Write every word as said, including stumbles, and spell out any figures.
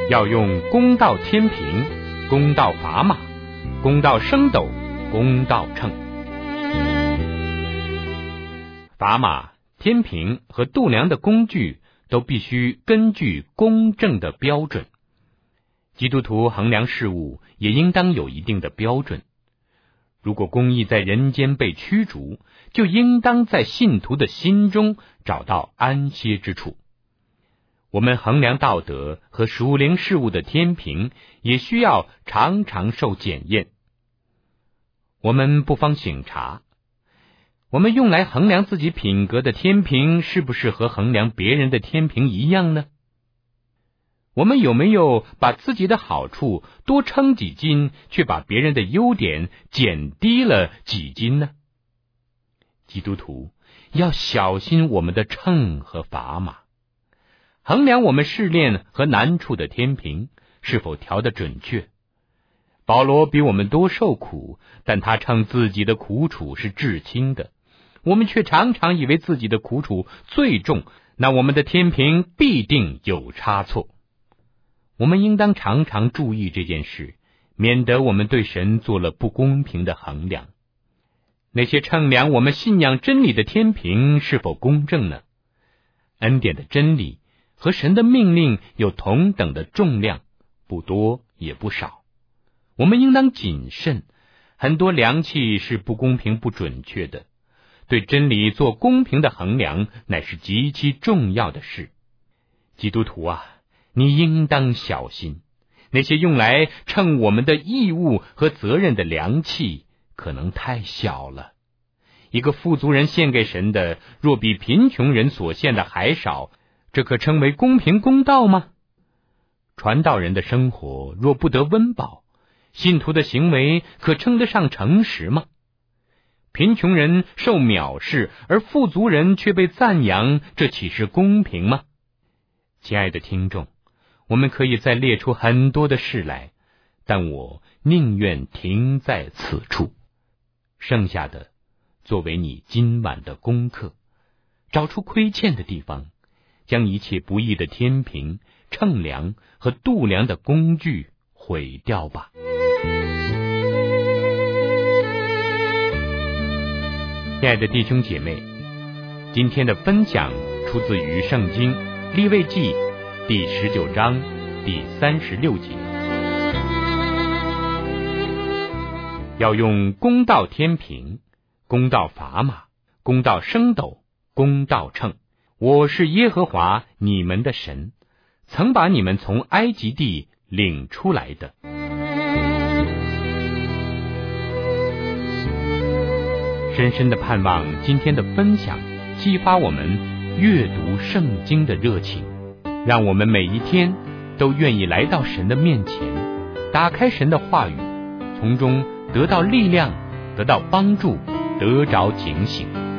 要用公道天平、公道砝码、公道升斗、公道秤。砝码、天平和度量的工具都必须根据公正的标准。基督徒衡量事物也应当有一定的标准。如果公义在人间被驱逐，就应当在信徒的心中找到安歇之处。我们衡量道德和属灵事物的天平，也需要常常受检验。我们不妨省察，我们用来衡量自己品格的天平，是不是和衡量别人的天平一样呢？我们有没有把自己的好处多称几斤，却把别人的优点减低了几斤呢？基督徒要小心我们的秤和砝码，衡量我们试炼和难处的天平是否调得准确。保罗比我们多受苦，但他称自己的苦楚是至轻的，我们却常常以为自己的苦楚最重，那我们的天平必定有差错。我们应当常常注意这件事，免得我们对神做了不公平的衡量。那些称量我们信仰真理的天平是否公正呢？恩典的真理和神的命令有同等的重量，不多也不少。我们应当谨慎，很多量器是不公平不准确的。对真理做公平的衡量，乃是极其重要的事。基督徒啊，你应当小心，那些用来称我们的义务和责任的量器，可能太小了。一个富足人献给神的，若比贫穷人所献的还少，这可称为公平公道吗？传道人的生活若不得温饱，信徒的行为可称得上诚实吗？贫穷人受藐视，而富足人却被赞扬，这岂是公平吗？亲爱的听众，我们可以再列出很多的事来，但我宁愿停在此处。剩下的作为你今晚的功课，找出亏欠的地方，将一切不义的天平、称量和度量的工具毁掉吧。亲爱的弟兄姐妹，今天的分享出自于圣经利未记第十九章第三十六节。要用公道天平、公道砝码、公道升斗、公道秤。我是耶和华你们的神，曾把你们从埃及地领出来的。深深的盼望今天的分享激发我们阅读圣经的热情，让我们每一天都愿意来到神的面前，打开神的话语，从中得到力量，得到帮助，得着警醒。